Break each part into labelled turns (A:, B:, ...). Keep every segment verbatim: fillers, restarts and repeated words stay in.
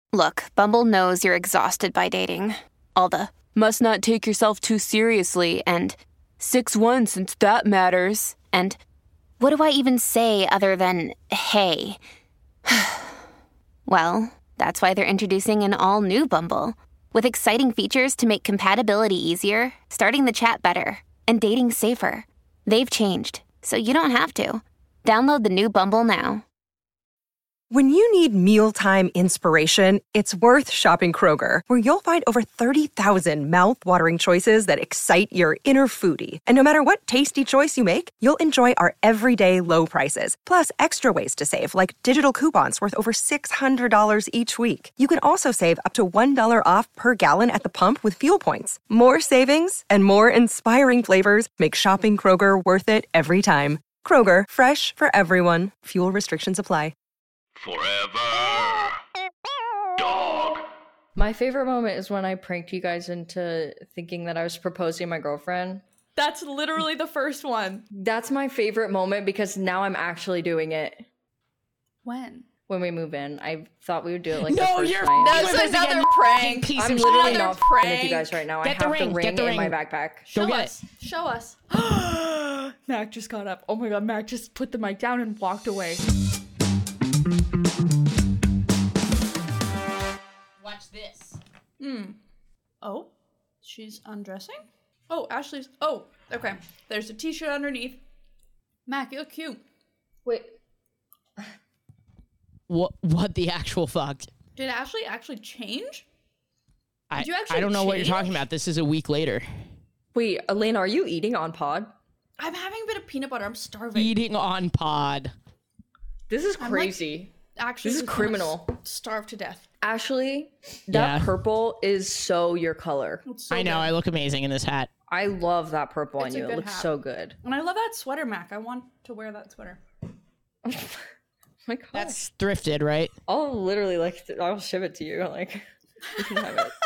A: Look, Bumble knows you're exhausted by dating. All the must not take yourself too seriously and six one since that matters. And what do I even say other than hey? Well, that's why they're introducing an all-new Bumble with exciting features to make compatibility easier, starting the chat better, and dating safer. They've changed, so you don't have to. Download the new Bumble now.
B: When you need mealtime inspiration, it's worth shopping Kroger, where you'll find over thirty thousand mouth-watering choices that excite your inner foodie. And no matter what tasty choice you make, you'll enjoy our everyday low prices, plus extra ways to save, like digital coupons worth over six hundred dollars each week. You can also save up to one dollar off per gallon at the pump with fuel points. More savings and more inspiring flavors make shopping Kroger worth it every time. Kroger, fresh for everyone. Fuel restrictions apply.
C: Forever. Dog.
D: My favorite moment is when I pranked you guys into thinking that I was proposing to my girlfriend.
E: That's literally the first one.
D: That's my favorite moment because now I'm actually doing it.
E: When?
D: When we move in. I thought we would do it like
F: no,
D: the first
F: you're
D: night.
E: That's another
F: again,
E: prank.
F: Piece
D: I'm
F: of
D: literally
F: shit.
D: not
E: prank.
D: prank. with you guys right now.
F: Get
D: I
F: the
D: have
F: ring,
D: the ring
F: get the
D: in my
F: ring.
D: backpack.
E: Show
F: Go get
E: us. Show us. Mac just got up. Oh my god, Mac just put the mic down and walked away.
F: Watch this.
E: Hmm. Oh, she's undressing? Oh, Ashley's. Oh, okay. There's a t-shirt underneath. Mac, you look cute.
D: Wait.
F: What? What the actual fuck?
E: Did Ashley actually change?
F: I,
E: Did you actually
F: I don't know what you're
E: change?
F: talking about. This is a week later.
D: Wait, Elena, are you eating on pod?
E: I'm having a bit of peanut butter. I'm starving.
F: Eating on pod.
D: This is
E: I'm, like,
D: crazy.
E: Actually,
D: This is
E: just
D: criminal.
E: gonna s- Starve to death.
D: Ashley, that
F: Yeah.
D: purple is so your color.
E: It's so
F: I know.
E: good.
F: I look amazing in this hat.
D: I love that purple
E: It's
D: on
E: a
D: you. It
E: good
D: looks
E: hat.
D: so good.
E: And I love that sweater, Mac. I want to wear that sweater.
D: Oh my god.
F: That's thrifted, right?
D: I'll literally like I'll ship it to you. Like you can have it.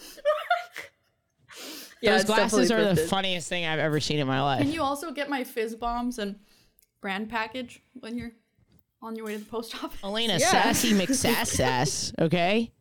D: Yeah,
F: Those
D: it's
F: glasses
D: definitely
F: are the
D: thrifted.
F: funniest thing I've ever seen in my life.
E: Can you also get my fizz bombs and brand package when you're on your way to the post office?
F: Elena,
D: Yeah.
F: sassy McSass, okay?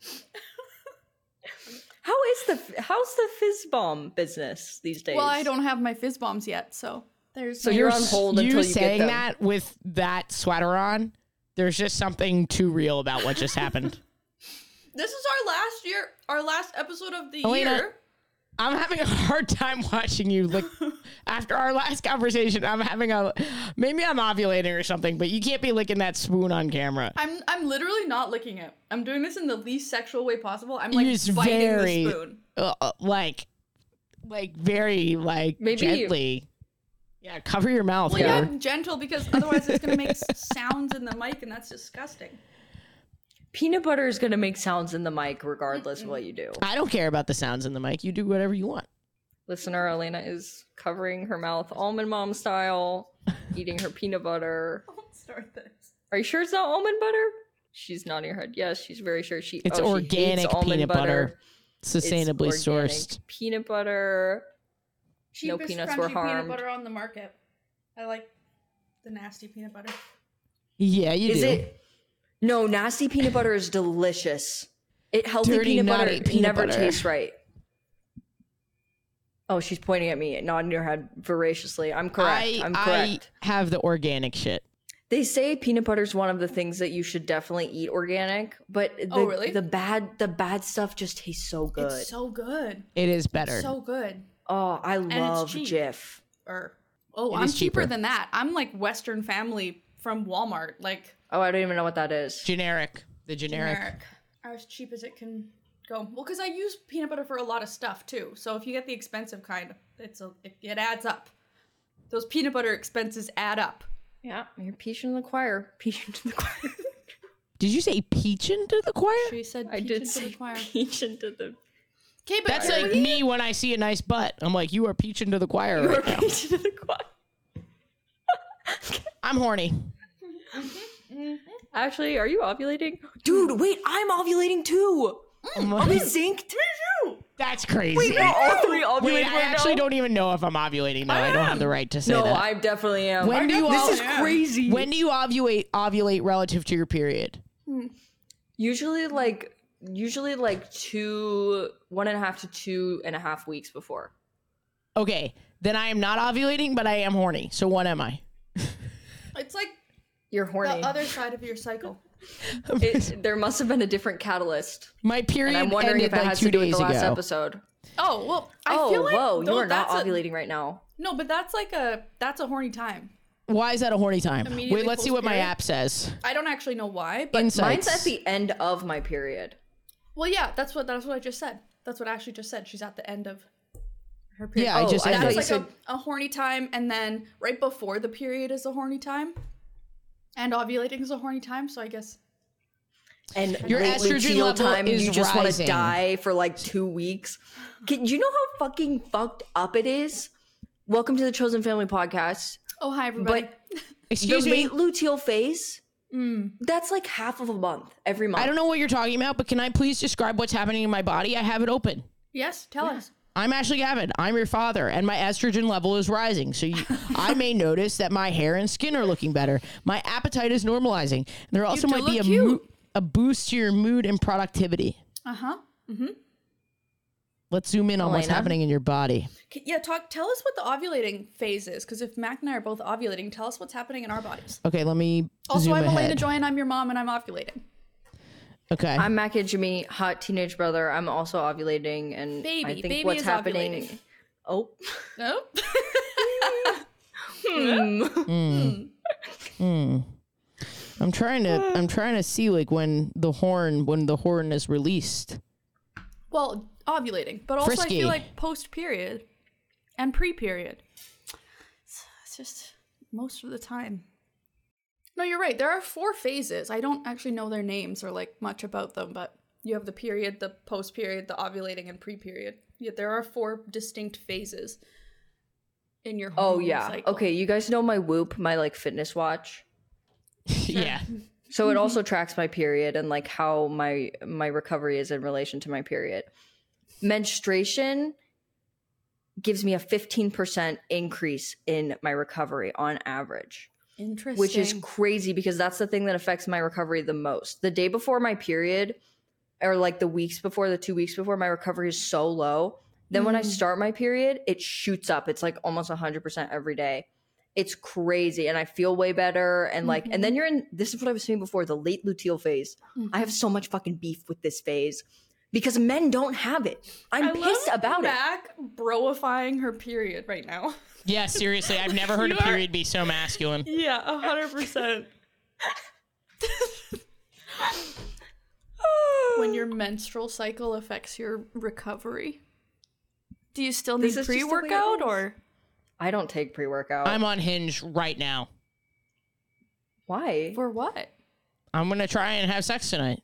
D: How is the how's the fizz bomb business these days?
E: Well, I don't have my fizz bombs yet, so there's.
D: So
E: no-
D: you're on hold
F: you
D: until you
F: saying
D: get them.
F: that with that sweater on, there's just something too real about what just happened.
E: This is our last year, our last episode of the
F: Elena,
E: year.
F: I'm having a hard time watching you. Like after our last conversation, I'm having a maybe I'm ovulating or something, but you can't be licking that spoon on camera.
E: I'm I'm literally not licking it. I'm doing this in the least sexual way possible. I'm like
F: It's
E: biting
F: very
E: the spoon.
F: uh, uh, like, like very like
D: Maybe-
F: gently. Yeah, cover your mouth.
E: Well,
F: girl.
E: yeah, gentle, because otherwise it's gonna make s- sounds in the mic, and that's disgusting.
D: Peanut butter is gonna make sounds in the mic regardless of what you do.
F: I don't care about the sounds in the mic. You do whatever you want.
D: Listener, Elena is covering her mouth almond mom style, eating her peanut butter.
E: Don't start this.
D: Are you sure it's not almond butter? She's nodding her head. Yes, she's very sure. She
F: It's
D: oh, she
F: organic
D: hates almond
F: peanut butter,
D: It's
F: sustainably
D: organic
F: sourced.
D: peanut butter.
E: Cheapest
D: peanuts
E: crunchy
D: were
E: peanut
D: harmed.
E: butter on the market. I like the nasty peanut butter.
F: Yeah, you
D: Is
F: do.
D: it? No, nasty peanut butter is delicious. It healthy
F: Dirty,
D: peanut butter
F: naughty peanut
D: never
F: butter.
D: tastes right. Oh, she's pointing at me, nodding her head voraciously. I'm correct.
F: I,
D: I'm correct.
F: I have the organic shit.
D: They say peanut butter is one of the things that you should definitely eat organic, but the,
E: Oh, really?
D: the bad the bad stuff just tastes so good.
E: It's so good.
F: It is better.
E: So good.
D: Oh, I
E: it's
D: love
E: cheap.
D: Jif.
E: Or oh,
F: It
E: I'm
F: is
E: cheaper
F: cheaper.
E: than that. I'm like Western Family from Walmart, like
D: Oh, I don't even know what that is.
F: generic. The generic.
E: generic, are as cheap as it can go. Well, because I use peanut butter for a lot of stuff too. So if you get the expensive kind, it's a, it, it adds up. Those peanut butter expenses add up.
D: Yeah, you're peaching the choir. Peaching to the choir.
F: Did you say peach into the choir?
E: She said,
D: I
E: peach
D: did
E: into
D: say
E: the choir.
D: peaching to the.
E: Okay, but
F: That's like
E: really?
F: me when I see a nice butt. I'm like, you are peaching to the choir
D: You're
F: right now.
D: peaching to the choir.
F: I'm horny.
D: Actually, are you ovulating? Dude, wait, I'm ovulating too. Are we synced?
F: That's crazy.
D: We're all three ovulating
F: Wait, I
D: right
F: actually
D: now?
F: don't even know if I'm ovulating now. I, don't have the right to say
D: No,
F: that.
D: I definitely am.
F: When do you
D: this
F: ov-
D: is crazy.
F: When do you ovulate ovulate relative to your period?
D: Usually like usually like two, one and a half to two and a half weeks before.
F: Okay, then I am not ovulating, but I am horny. So what am I?
E: It's like
D: You're horny.
E: the other side of your cycle.
D: It, there must have been a different catalyst.
F: My period
D: And I'm wondering
F: ended
D: if it
F: like
D: has
F: two
D: to do with
F: days
D: the last
F: ago.
D: episode.
E: Oh well, I
D: oh,
E: feel like
D: whoa, you
E: though
D: are not
E: that's a-
D: ovulating right now.
E: No, but that's like a that's a horny time.
F: Why is that a horny time?
E: Immediately
F: Wait, let's see what my
E: post-period?
F: app says.
E: I don't actually know why, but
F: Insights.
D: Mine's at the end of my period.
E: well, yeah, that's what that's what I just said. That's what Ashley just said. She's at the end of her period.
F: Yeah, I
D: Oh,
F: just
D: I
F: ended.
D: thought
E: That's
D: you
E: like
D: said-
E: a, a horny time, and then right before the period is a horny time, and ovulating is a horny time. So I guess
D: And
F: Your
D: late
F: estrogen
D: luteal
F: level
D: time,
F: is
D: you just want to
F: rising.
D: die for like two weeks. Can you know how fucking fucked up it is? Welcome to the Chosen Family Podcast.
E: oh hi everybody.
D: But
F: Excuse
D: the
F: me.
D: late luteal phase,
E: Mm.
D: that's like half of a month every month.
F: I don't know what you're talking about, but can I please describe what's happening in my body? I have it open.
E: Yes, tell us.
F: I'm Ashley Gavin. I'm your father, and my estrogen level is rising. So you, I may notice that my hair and skin are looking better. My appetite is normalizing. And there also
E: do
F: might be a,
E: look cute.
F: mo- a boost to your mood and productivity.
E: Uh huh. Mm-hmm.
F: Let's zoom in on what's
D: Elena?
F: happening in your body.
E: Yeah, talk. Tell us what the ovulating phase is, because if Mac and I are both ovulating, tell us what's happening in our bodies.
F: Okay, let me
E: Also,
F: zoom
E: I'm
F: ahead.
E: Elena Joy, and I'm your mom, and I'm ovulating.
F: Okay.
D: I'm Mac and Jimmy, hot teenage brother. I'm also ovulating, and
E: Baby,
D: I think
E: baby
D: what's
E: is
D: happening.
E: ovulating.
D: Oh,
E: No.
F: Hmm. I'm trying to I'm trying to see like when the horn when the horn is released.
E: Well, ovulating, but also I
F: Frisky.
E: feel like post period and pre period. It's, it's just most of the time. No, you're right. There are four phases. I don't actually know their names or like much about them, but you have the period, the post period, the ovulating, and pre period. Yet there are four distinct phases in your
D: oh
E: hormone
D: yeah.
E: cycle.
D: Okay, you guys know my Whoop, my like fitness watch.
F: Yeah.
D: So it also tracks my period and like how my my recovery is in relation to my period. Menstruation gives me a fifteen percent increase in my recovery on average,
E: Interesting.
D: which is crazy because that's the thing that affects my recovery the most. The day before my period or like the weeks before, the two weeks before, my recovery is so low. Then when I start my period, it shoots up. It's like almost one hundred percent every day. It's crazy and I feel way better and like and then you're in this is what I was saying before, the late luteal phase. I have so much fucking beef with this phase because men don't have it. I'm
E: I
D: pissed
E: love
D: about it.
E: Mac broifying her period right now.
F: Yeah, seriously, I've never heard
E: You
F: a
E: are-
F: period be so masculine.
E: Yeah, a hundred percent. When your menstrual cycle affects your recovery, do you still need
D: This is just the way it
E: pre-workout
D: is.
E: or
D: I don't take pre-workout.
F: I'm on Hinge right now.
D: Why?
E: for what?
F: I'm gonna try and have sex tonight.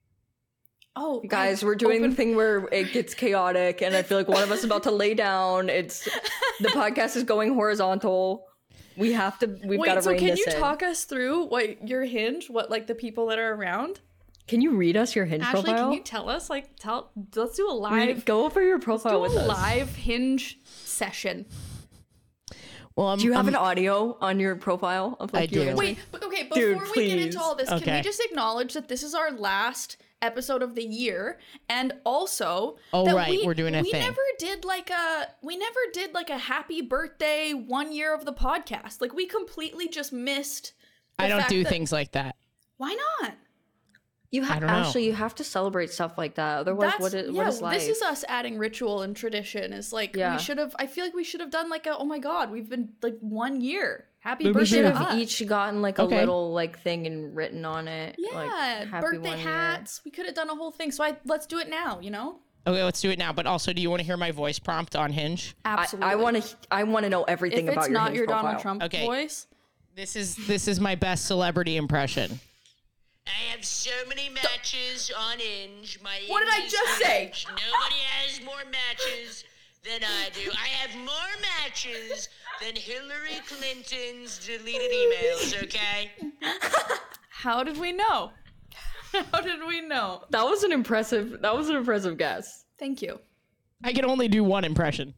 E: Oh,
D: Guys,
E: I
D: we're doing
E: opened-
D: the thing where it gets chaotic and I feel like one of us is about to lay down. It's the podcast is going horizontal. We have to we've got
E: Wait,
D: to
E: so
D: rein
E: can
D: this
E: you
D: in.
E: talk us through what your Hinge, what like the people that are around?
D: Can you read us your Hinge
E: Ashley,
D: profile?
E: can you tell us? Like, tell. Let's do a
D: Read-
E: live.
D: go over your
E: Let's
D: profile
E: do
D: with
E: a
D: us.
E: live Hinge session.
F: Well, I'm,
D: Do you have
F: I'm-
D: an audio on your profile of like
F: I
D: you
F: do.
D: answering?
E: Wait, but okay, before
D: Dude,
E: we get
D: please.
E: into all this, can
F: Okay.
E: we just acknowledge that this is our last episode of the year, and also
F: Oh,
E: that
F: right,
E: we,
F: we're doing a
E: we
F: thing.
E: never did like a we never did like a happy birthday one year of the podcast. Like we completely just missed. the
F: I don't
E: fact
F: do
E: that-
F: things like that.
E: Why not?
D: You
F: I
D: have
F: don't know.
D: Ashley, you have to celebrate stuff like that. Otherwise, what is,
E: yeah,
D: what is life?
E: this is us adding ritual and tradition. Is like
D: Yeah.
E: we should have. I feel like we should have done like a. Oh my god, we've been like one year. Happy
F: Maybe we
E: birthday
D: should
E: to
D: have
E: us.
D: each gotten like a
F: Okay.
D: little like thing and written on it.
E: Yeah,
D: like, happy
E: birthday
D: one year.
E: hats. We could have done a whole thing. So I let's do it now. You know.
F: Okay, let's do it now. But also, do you want to hear my voice prompt on Hinge?
D: I,
E: Absolutely.
D: I want to. I want to know everything
E: If
D: about
E: it's
D: your
E: not
D: Hinge
E: your
D: profile.
E: Donald Trump
F: Okay.
E: voice,
F: This is this is my best celebrity impression.
G: I have so many matches on Hinge. My
E: What did I
G: Hinge is
E: just say?
G: huge. Nobody has more matches than I do. I have more matches than Hillary Clinton's deleted emails, okay?
E: how did we know? How did we know?
D: That was an impressive. That was an impressive guess.
E: Thank you.
F: I can only do one impression.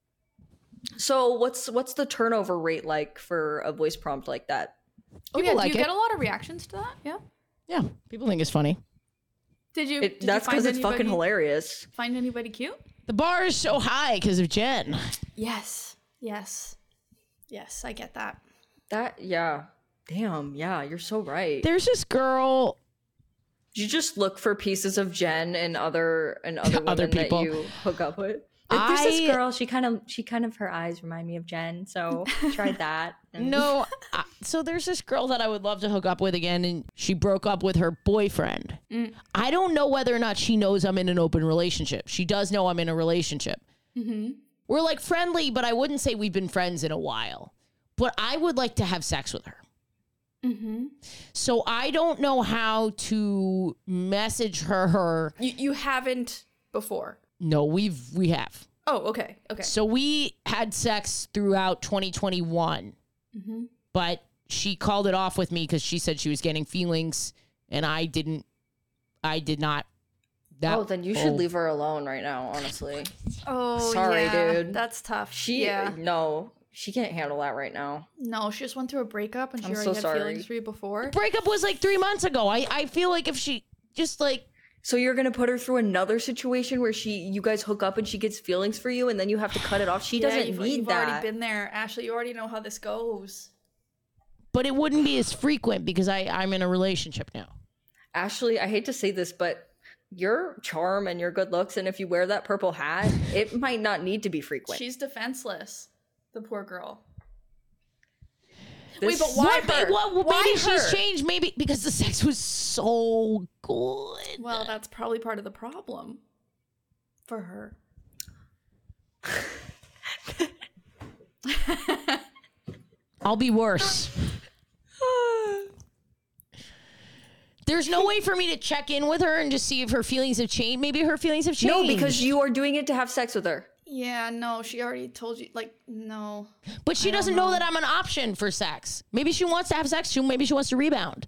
D: So what's what's the turnover rate like for a voice prompt like that?
E: Oh
F: People
E: yeah,
F: like
E: do you
F: it.
E: get a lot of reactions to that? Yeah.
F: Yeah, people think it's funny.
E: Did you?
D: It,
E: did
D: that's
E: you
D: because
E: find
D: it's fucking
E: anybody-
D: hilarious.
E: Find anybody cute?
F: The bar is so high because of Jen.
E: Yes. Yes. Yes, I get that.
D: That, yeah. Damn, yeah, you're so right.
F: There's this girl.
D: You just look for pieces of Jen and other and other women
F: Other people.
D: that you hook up with.
H: Like, there's
F: I-
H: this girl. She kind of, she kind of, her eyes remind me of Jen. So tried that. and-
F: No, I, so there's this girl that I would love to hook up with again, and she broke up with her boyfriend.
E: Mm.
F: I don't know whether or not she knows I'm in an open relationship. She does know I'm in a relationship.
E: Mm-hmm.
F: We're like friendly, but I wouldn't say we've been friends in a while. But I would like to have sex with her.
E: Mm-hmm.
F: So I don't know how to message her. her.
E: You you haven't before.
F: No, we've we have.
E: Oh, okay. Okay.
F: So we had sex throughout twenty twenty-one,
E: Mm-hmm.
F: but she called it off with me because she said she was getting feelings, and I didn't. I did not. That,
D: Oh, then you should leave her alone right now, honestly.
E: Oh,
D: Sorry,
E: yeah,
D: dude.
E: That's tough.
D: She,
E: yeah.
D: no, she can't handle that right now.
E: No, she just went through a breakup and she
D: I'm
E: already
D: so
E: had
D: sorry.
E: feelings for you before.
F: Breakup was like three months ago. I I feel like if she just like
D: So you're gonna put her through another situation where she, you guys hook up and she gets feelings for you, and then you have to cut it off. She
E: Yeah,
D: doesn't
E: you've,
D: need
E: you've
D: that.
E: already been there, Ashley. You already know how this goes.
F: but it wouldn't be as frequent because I I'm in a relationship now.
D: Ashley, I hate to say this, but your charm and your good looks, and if you wear that purple hat, it might not need to be frequent.
E: She's defenseless. The poor girl.
D: This-
E: Wait, but why
F: What?
E: her?
F: Well, well,
E: Why
F: maybe she's
E: her?
F: changed. Maybe because the sex was so good.
E: Well, that's probably part of the problem for her.
F: I'll be worse. There's no way for me to check in with her and just see if her feelings have changed. Maybe her feelings have changed.
D: No, because you are doing it to have sex with her.
E: Yeah, no, she already told you. Like, no.
F: But she
E: I don't
F: doesn't know
E: know.
F: that I'm an option for sex. Maybe she wants to have sex too. Maybe she wants to rebound.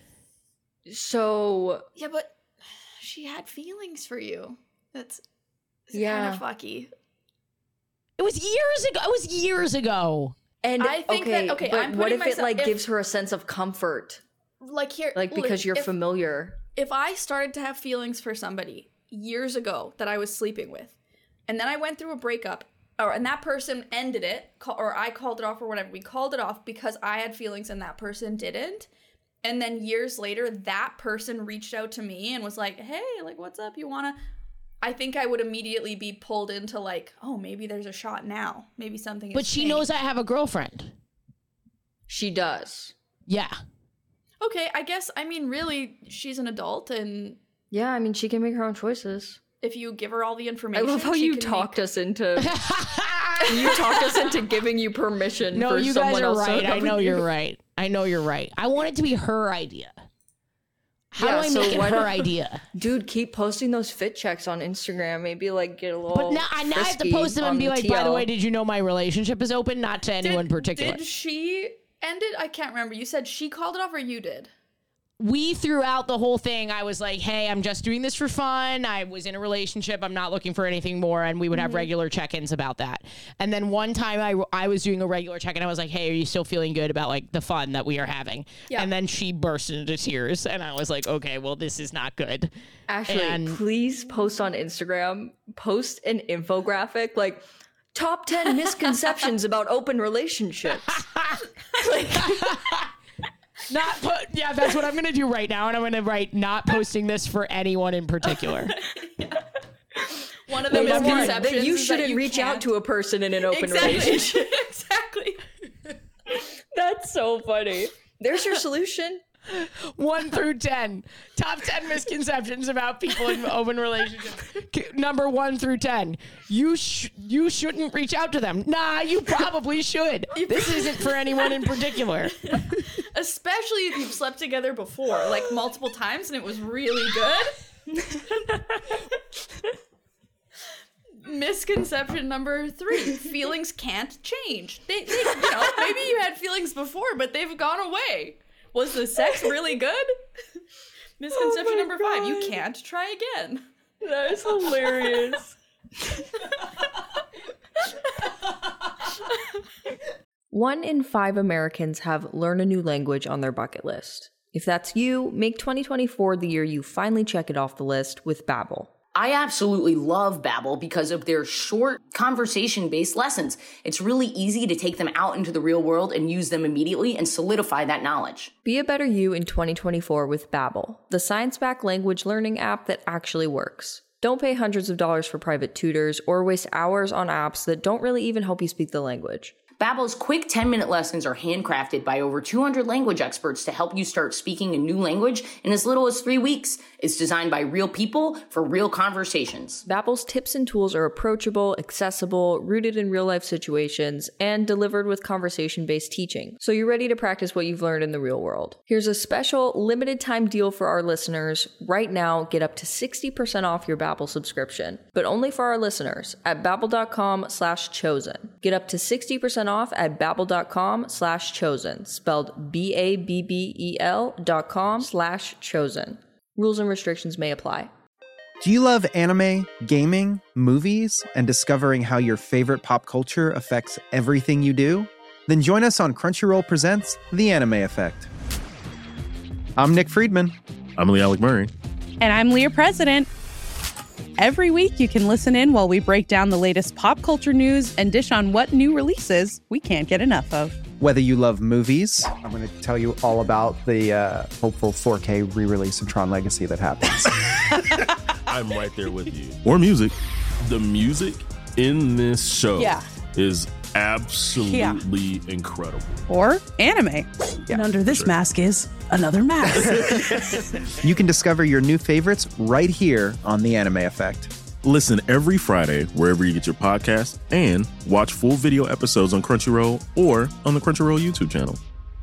D: So
E: Yeah, but she had feelings for you. That's
D: Yeah.
E: kind of fucky.
F: It was years ago. It was years ago.
D: And
E: I think
D: okay,
E: that- okay,
D: but
E: I'm
D: what
E: putting
D: if it
E: myself-
D: like
E: if-
D: gives her a sense of comfort,
E: Like here,
D: like because
E: li-
D: you're
E: if,
D: familiar?
E: If I started to have feelings for somebody years ago that I was sleeping with, and then I went through a breakup, or and that person ended it, ca- or I called it off, or whatever, we called it off because I had feelings and that person didn't. And then years later, that person reached out to me and was like, "Hey, like, what's up? You wanna?" I think I would immediately be pulled into like, "Oh, maybe there's a shot now. Maybe something."
F: But
E: has
F: she
E: changed."
F: knows I have a girlfriend.
D: She does.
F: Yeah.
E: Okay, I guess. I mean, really, she's an adult, and
D: Yeah, I mean, she can make her own choices.
E: if you give her all the
D: I
E: information,
D: love how
E: she
D: you
E: can
D: talked
E: make-
D: us into. You talked us into giving you permission.
F: No,
D: for
F: you
D: someone
F: guys are
D: else to
F: right.
D: hook
F: I
D: up
F: know
D: with you.
F: you're right. I know you're right. I want it to be her idea. How
D: Yeah,
F: do I
D: so
F: make it
D: why
F: her
D: don't-
F: idea?
D: Dude, keep posting those fit checks on Instagram. Maybe like get a little.
F: But now, I now have to
D: frisky
F: post them
D: on
F: and be
D: the
F: like, by the
D: T L.
F: way, did you know my relationship is open? Not to anyone particular.
E: Did she end it? I can't remember. You said she called it off, or you did?
F: We threw out the whole thing. I was like, hey, I'm just doing this for fun. I was in a relationship. I'm not looking for anything more. And we would have
E: Mm-hmm.
F: regular check-ins about that. And then one time I, I was doing a regular check-in. I was like, hey, are you still feeling good about like the fun that we are having?
E: Yeah.
F: And then she burst into tears. And I was like, okay, well, this is not good.
D: Ashley,
F: And-
D: please post on Instagram. Post an infographic like top ten misconceptions about open relationships. Like,
F: Not put, yeah, that's what I'm going to do right now. And I'm going to write, not posting this for anyone in particular.
E: One of the
D: Wait, that means
E: misconceptions
D: that you
E: is that
D: shouldn't
E: you
D: reach
E: can't-
D: out to a person in an open
E: exactly.
D: relationship.
E: exactly.
D: That's so funny. There's your solution.
F: One through ten. Top ten misconceptions about people in open relationships. K- Number one through ten. You sh- you shouldn't reach out to them. Nah, you probably should. This isn't for anyone in particular.
E: Especially if you've slept together before, like multiple times, and it was really good. Misconception number three: feelings can't change. They, they, you know, maybe you had feelings before, but they've gone away. Was the sex really good? Misconception
D: Oh my
E: number five: you
D: God.
E: can't try again.
D: That is hilarious. One in five Americans have learn a new language on their bucket list. If that's you, make twenty twenty-four the year you finally check it off the list with Babbel.
I: I absolutely love Babbel because of their short conversation-based lessons. It's really easy to take them out into the real world and use them immediately and solidify that knowledge.
D: Be a better you in twenty twenty-four with Babbel, the science-backed language learning app that actually works. Don't pay hundreds of dollars for private tutors or waste hours on apps that don't really even help you speak the language.
I: Babbel's quick ten-minute lessons are handcrafted by over two hundred language experts to help you start speaking a new language in as little as three weeks. It's designed by real people for real conversations.
D: Babbel's tips and tools are approachable, accessible, rooted in real-life situations, and delivered with conversation-based teaching, so you're ready to practice what you've learned in the real world. Here's a special limited-time deal for our listeners. Right now, get up to sixty percent off your Babbel subscription, but only for our listeners at babbel.com slash chosen. Get up to sixty percent off at babbel.com slash chosen, spelled B A B B E L dot com slash chosen. Rules and restrictions may apply.
J: Do you love anime, gaming, movies, and discovering how your favorite pop culture affects everything you do? Then join us on Crunchyroll Presents The Anime Effect. I'm Nick Friedman.
K: I'm Lee Alec Murray.
L: And I'm Leah President. Every week you can listen in while we break down the latest pop culture news and dish on what new releases we can't get enough of.
J: Whether you love movies,
M: I'm going to tell you all about the uh, hopeful four K re-release of Tron Legacy that happens.
K: I'm right there with you. Or music. The music in this show
L: yeah.
K: is absolutely yeah. incredible.
L: Or anime.
N: Yeah, and under this sure. mask is another mask.
J: You can discover your new favorites right here on The Anime Effect.
K: Listen every Friday wherever you get your podcast and watch full video episodes on Crunchyroll or on the Crunchyroll YouTube channel.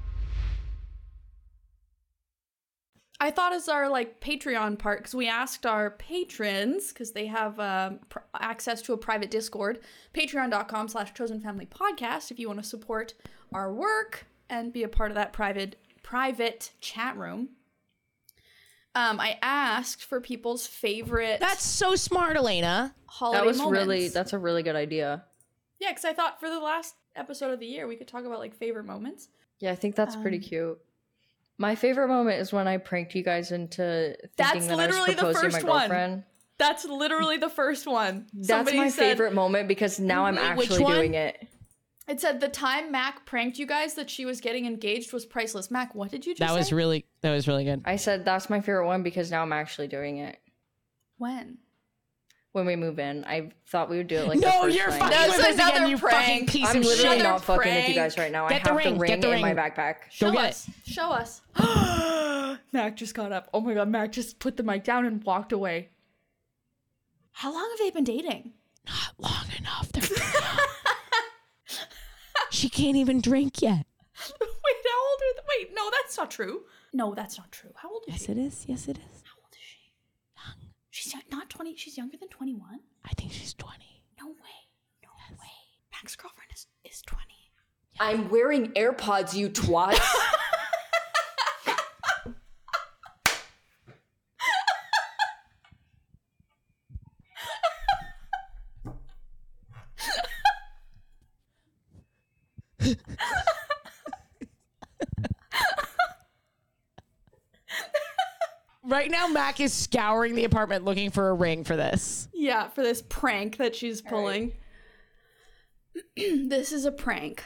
E: I thought as our like Patreon part, because we asked our patrons, because they have um, pr- access to a private Discord, patreon.com slash chosen family podcast, if you want to support our work and be a part of that private private chat room. Um, I asked for people's favorite.
F: That's so smart, Elena.
E: Holiday
D: that was
E: moments.
D: really, that's a really good idea.
E: Yeah, because I thought for the last episode of the year, we could talk about like favorite moments.
D: Yeah, I think that's
E: um,
D: pretty cute. My favorite moment is when I pranked you guys into thinking
E: that's
D: that I was proposing
E: the first
D: to my girlfriend.
E: One. That's literally the first one.
D: That's
E: Somebody
D: my
E: said,
D: favorite moment because now I'm actually doing it.
E: It said the time Mac pranked you guys that she was getting engaged was priceless. Mac, what did you just
F: that
E: say?
F: was really that was really good.
D: I said that's my favorite one because now I'm actually doing it.
E: When?
D: When we move in. I thought we would do it like
F: no,
D: the first
F: you're
D: night.
F: fucking
E: That's
F: with us
E: another
F: again, you
E: prank.
F: fucking piece
D: I'm
F: of
D: literally
F: shit.
D: not fucking
E: prank.
D: with you guys right now.
F: Get
D: I
F: the
D: have
F: ring,
D: the ring,
F: get the
D: in
F: ring.
D: my backpack.
E: Show
F: Go
E: us. Show us. Mac just got up. Oh my god, Mac just put the mic down and walked away. How long have they been dating?
F: Not long enough. They're She can't even drink yet.
E: Wait, how old are they? Wait, no, that's not true. No, that's not true. How old is
F: yes,
E: she?
F: Yes, it is. Yes, it is.
E: How old is she? Young. She's not twenty. She's younger than twenty-one.
F: I think she's twenty.
E: No way. No yes. way. Mac's girlfriend is, is twenty.
D: Yeah. I'm wearing AirPods, you twat.
F: Right now, Mac is scouring the apartment looking for a ring for this.
E: Yeah, for this prank that she's pulling. Right. This is a prank.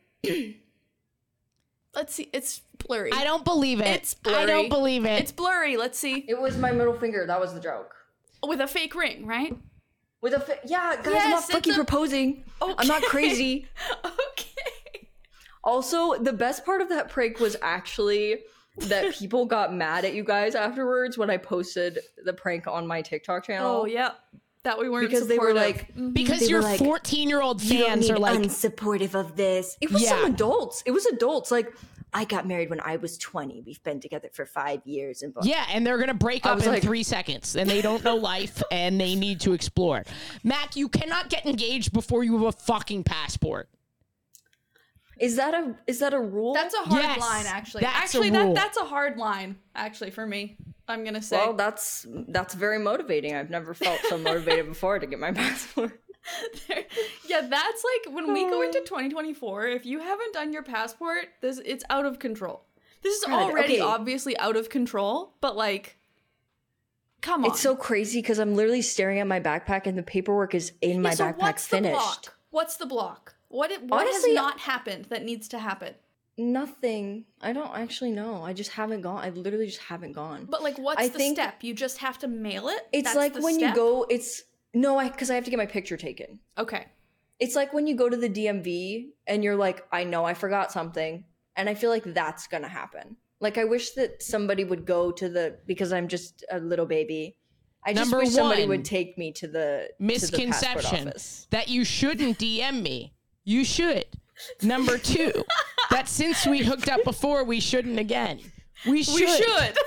E: Let's see. It's blurry.
F: I don't believe it.
E: It's blurry.
F: I don't believe it.
E: It's blurry. Let's see.
D: It was my middle finger. That was the joke.
E: With a fake ring, right?
D: With a fa- yeah, guys,
E: yes,
D: I'm not fucking
E: a-
D: proposing.
E: Okay.
D: I'm not crazy.
E: Okay.
D: Also, the best part of that prank was actually that people got mad at you guys afterwards when I posted the prank on my TikTok channel.
E: Oh, yeah. That we weren't
D: because
E: supportive.
D: they were like
E: mm-hmm.
F: because
D: they
F: your
D: like,
F: fourteen-year-old
D: you don't
F: fans
D: need
F: are like
D: unsupportive of this. It was
F: yeah.
D: some adults. It was adults. Like, I got married when I was twenty. We've been together for five years. And
F: yeah, and they're gonna break up in
D: like,
F: three seconds, and they don't know life, and they need to explore. Mac, you cannot get engaged before you have a fucking passport.
D: Is that a is that a rule?
E: That's a hard
F: yes,
E: line, actually.
F: That's
E: actually,
F: a
E: that
F: rule.
E: that's a hard line, actually, for me. I'm gonna say.
D: Well, that's that's very motivating. I've never felt so motivated before to get my passport.
E: Yeah, that's like when we go into twenty twenty-four. If you haven't done your passport, this it's out of control. This is
D: God,
E: already
D: okay.
E: obviously out of control, but like, come on.
D: It's so crazy because I'm literally staring at my backpack and the paperwork is in my
E: Yeah, so
D: backpack
E: what's The
D: finished.
E: block? What's the block? What it, what
D: Honestly,
E: has not happened that needs to happen?
D: Nothing. I don't actually know. I just haven't gone. I literally just haven't gone.
E: But like, what's
D: I
E: the
D: think
E: step? You just have to mail it?
D: It's
E: That's
D: like
E: the
D: when
E: step?
D: you go. It's no, I because I have to get my picture taken.
E: Okay.
D: It's like when you go to the D M V and you're like, I know I forgot something, and I feel like that's gonna happen. Like I wish that somebody would go to the because I'm just a little baby. I just
F: Number
D: wish somebody
F: one,
D: would take me to the to the passport
F: misconception
D: office.
F: that you shouldn't D M me. You should. Number two, that since we hooked up before, we shouldn't again. We should.
E: We should.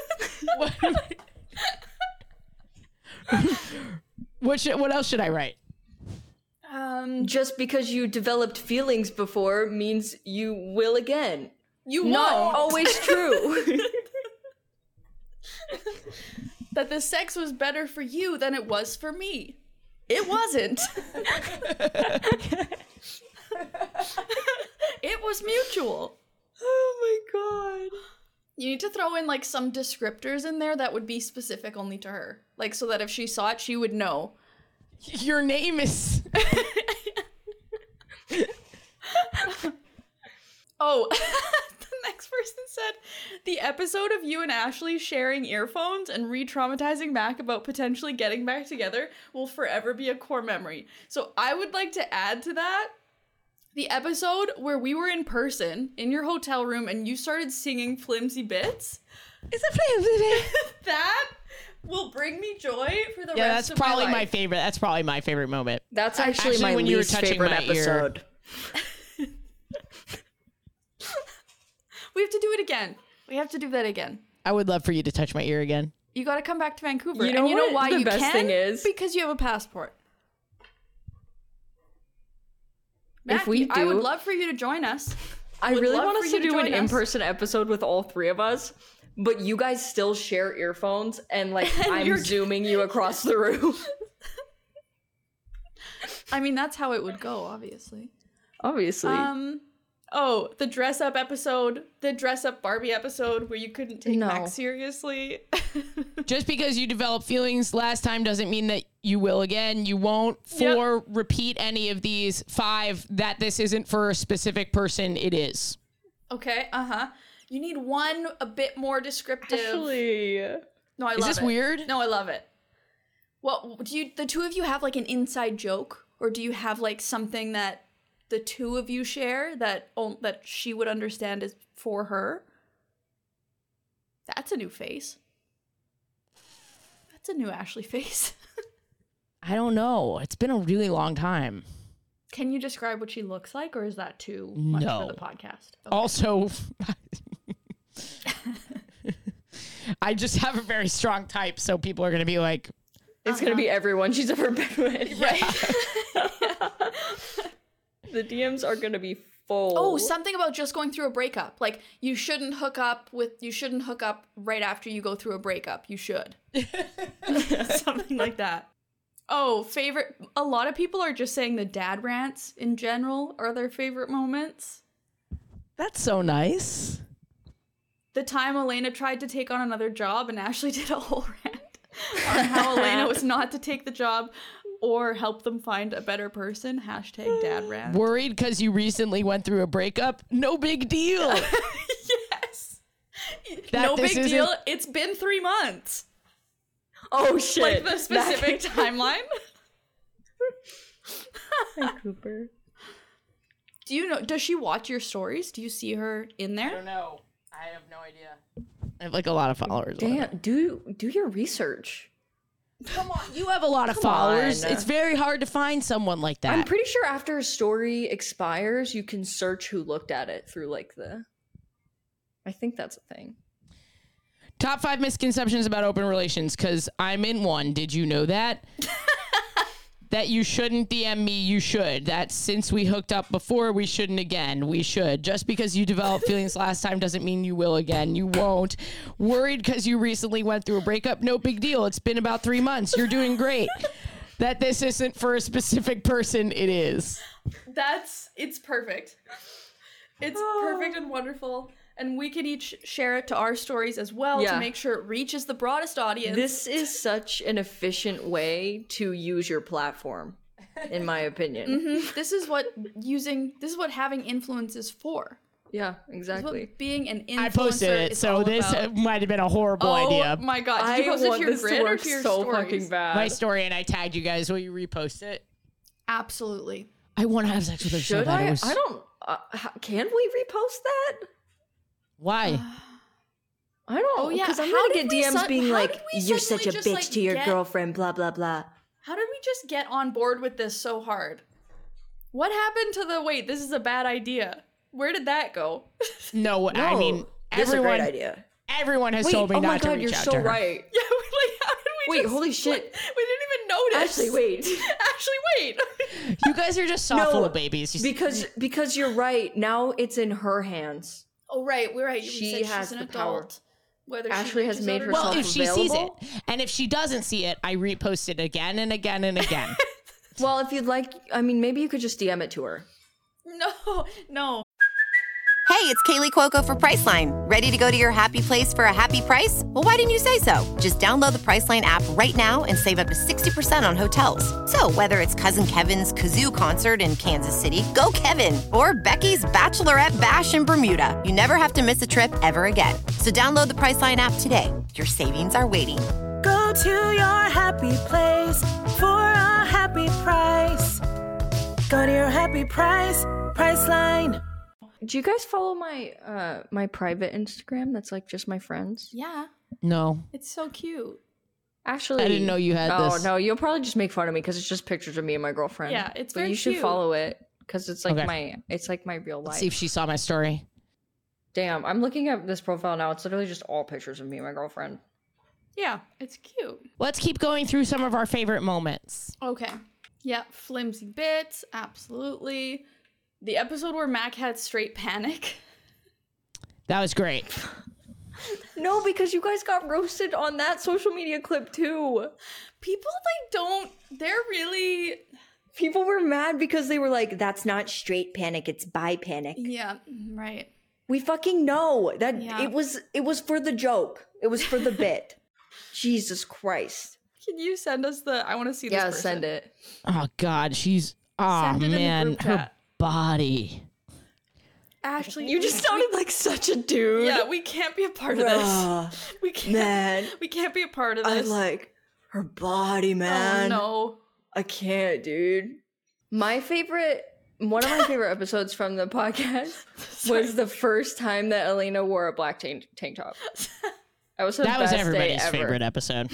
F: what should, what else should I write?
E: Um,
D: just because you developed feelings before means you will again.
E: You
D: Not
E: won't.
D: always true.
E: That the sex was better for you than it was for me. It wasn't. It was mutual.
D: Oh my god.
E: You need to throw in like some descriptors in there that would be specific only to her. Like so that if she saw it, she would know.
F: Your name is...
E: Oh, the next person said, the episode of you and Ashley sharing earphones and re-traumatizing Mac about potentially getting back together will forever be a core memory. So I would like to add to that the episode where we were in person in your hotel room and you started singing Flimsy Bits.
F: Is it Flimsy?
E: That will bring me joy for the
F: Yeah,
E: rest
F: that's
E: of
F: probably
E: my
F: my
E: life.
F: favorite. That's probably my favorite moment.
D: That's actually, my
F: when you were
D: least
F: touching
D: favorite
F: my ear.
D: episode.
E: We have to do it again. We have to do that again.
F: I would love for you to touch my ear again.
E: You got to come back to Vancouver.
D: You know
E: and you know
D: what
E: why
D: the
E: you
D: best
E: can?
D: thing is?
E: Because you have a passport.
D: If we
E: Matthew, I would
D: do-
E: love for you to join us.
D: I
E: Would
D: really
E: love
D: want
E: for
D: us
E: you
D: to do an
E: join us.
D: in-person episode with all three of us, but you guys still share earphones and like I'm
E: You're-
D: zooming you across the room.
E: I mean, that's how it would go, obviously.
D: Obviously.
E: Um. Oh, the dress up episode, the dress up Barbie episode where you couldn't take
D: No.
E: Max seriously.
F: Just because you developed feelings last time doesn't mean that you will again. You won't.
E: Yep.
F: Four, repeat any of these. Five, that this isn't for a specific person. It is.
E: Okay. Uh huh. You need one a bit more descriptive.
D: Ashley.
E: No, I
F: Is
E: love
F: this
E: it.
F: weird?
E: No, I love it. Well, do you the two of you have like an inside joke, or do you have like something that the two of you share that on, that she would understand is for her? That's a new face. That's a new Ashley face.
F: I don't know. It's been a really long time.
E: Can you describe what she looks like, or is that too much
F: No.
E: for the podcast? Okay.
F: Also, I just have a very strong type, so people are going to be like,
D: It's gonna be everyone she's ever been with. Right. The D Ms are gonna be full.
E: Oh, something about just going through a breakup. Like you shouldn't hook up with you shouldn't hook up right after you go through a breakup. You should. Something like that. Oh, favorite a lot of people are just saying the dad rants in general are their favorite moments.
F: that's so nice.
E: The time Elena tried to take on another job and Ashley did a whole rant on how Elena was not to take the job or help them find a better person. Hashtag dad rant.
F: Worried because you recently went through a breakup? No big deal.
E: Yes.
F: That
E: No
F: this
E: big
F: isn't-
E: deal. It's been three months.
D: Oh shit.
E: Like the specific
D: That-
E: timeline.
D: Hi, Cooper.
E: Do you know, does she watch your stories? Do you see her in
F: I
E: there?
F: don't know. I have no idea. I have like a lot of followers. on it.
D: Damn, do do your research.
F: Come on, you have a lot of
D: Come
F: followers.
D: on.
F: It's very hard to find someone like that.
D: I'm pretty sure after a story expires, you can search who looked at it through like the. I think that's a thing.
F: Top five misconceptions about open relations, because I'm in one. Did you know that? That you shouldn't D M me, you should. That since we hooked up before, we shouldn't again. We should. Just because you developed feelings last time doesn't mean you will again. You won't. Worried because you recently went through a breakup? No big deal. It's been about three months. You're doing great. That this isn't for a specific person, it is.
E: That's, it's perfect. It's perfect and wonderful. and we could each share it to our stories as well
D: Yeah.
E: to make sure it reaches the broadest audience.
D: This is such an efficient way to use your platform, in my opinion.
E: Mhm. This is what using. This is what having influence is for.
D: Yeah,
E: This is
D: exactly.
E: what being an influencer
F: I posted it,
E: is
F: so
E: all
F: this
E: about.
F: might have been a horrible
E: Oh
F: idea.
E: my god! Did
D: I
E: you post it
D: want
E: to your
D: this to
E: grid or
D: work
E: to your
D: so
E: stories?
D: fucking bad.
F: My story, and I tagged you guys. Will you repost it?
E: Absolutely.
F: I want to have sex with her so
D: Should
F: bad. It
D: I?
F: was-
D: I don't. Uh, how, can we repost that?
F: Why?
D: I don't.
E: Oh, yeah,
D: because I'm
E: how
D: gonna
E: did
D: get
E: we
D: D Ms
E: su-
D: being
E: how
D: like,
E: did we
D: "You're such a
E: suddenly
D: bitch
E: just, like,
D: to your
E: get-
D: girlfriend." Blah blah blah.
E: How did we just get on board with this so hard? What happened to the wait? This is a bad idea. Where did that go?
F: No, I mean,
D: this is a
F: everyone,
D: great idea.
F: everyone has
D: Wait,
F: told me
D: oh
F: not
D: my
F: to
D: god,
F: reach
D: you're
F: out
D: so
F: to her.
D: right.
E: Yeah, we like how did we
D: Wait,
E: just,
D: holy shit.
E: like, we didn't even notice.
D: Ashley, wait.
E: Ashley, wait.
F: You guys are just soft little babies. You-
D: because because you're right. Now it's in her hands.
E: Oh right, we're right. We
D: She
E: said
D: has
E: she's an
D: the power.
E: adult. Whether
D: Ashley
E: she
D: has
E: reaches
D: made
E: out or
D: herself
E: not.
F: well, if she sees it,
D: available?
F: and if she doesn't see it, I repost it again and again and again.
D: Well, if you'd like, I mean, maybe you could just D M it to her.
E: No, no.
O: Hey, it's Kaylee Cuoco for Priceline. Ready to go to your happy place for a happy price? Well, why didn't you say so? Just download the Priceline app right now and save up to sixty percent on hotels. So whether it's Cousin Kevin's Kazoo concert in Kansas City, go Kevin, or Becky's Bachelorette Bash in Bermuda, you never have to miss a trip ever again. So download the Priceline app today. Your savings are waiting.
N: Go to your happy place for a happy price. Go to your happy price, Priceline.
D: Do you guys follow my uh my private Instagram? That's like just my friends.
E: Yeah,
F: No.
E: it's so cute.
D: Actually,
F: I didn't know you had
D: oh,
F: this.
D: no, you'll probably just make fun of me because it's just pictures of me and my girlfriend.
E: Yeah, it's
D: but
E: very
D: you should
E: cute.
D: follow it because it's like
F: Okay.
D: my it's like my real life.
F: Let's see if she saw my story.
D: Damn, I'm looking at this profile now. It's literally just all pictures of me and my girlfriend.
E: Yeah, it's cute.
F: Let's keep going through some of our favorite moments.
E: Okay. Yeah, flimsy bits, absolutely. The episode where Mac had straight panic.
F: That was great.
D: No, because you guys got roasted on that social media clip too.
E: People like don't. They're really.
D: People were mad because they were like, "That's not straight panic; it's bi panic."
E: Yeah, right.
D: We fucking know that
E: Yeah.
D: it was it was for the joke. It was for the bit. Jesus Christ.
E: Can you send us the? I want to see this.
D: Yeah,
E: person.
D: send it.
F: Oh God, she's oh
E: Send it in the
F: man,
E: group
F: her
E: chat.
F: body.
E: Ashley,
D: You just sounded like such a dude.
E: Yeah, we can't be a part of
D: Bruh,
E: this. We can't.
D: man.
E: We can't be a part of
D: I
E: this.
D: like her body, man.
E: Oh no.
D: I can't, dude. My favorite, one of my favorite episodes from the podcast was the first time that Elena wore a black tank, tank top. That was the
F: That was
D: best
F: everybody's
D: day ever.
F: favorite episode.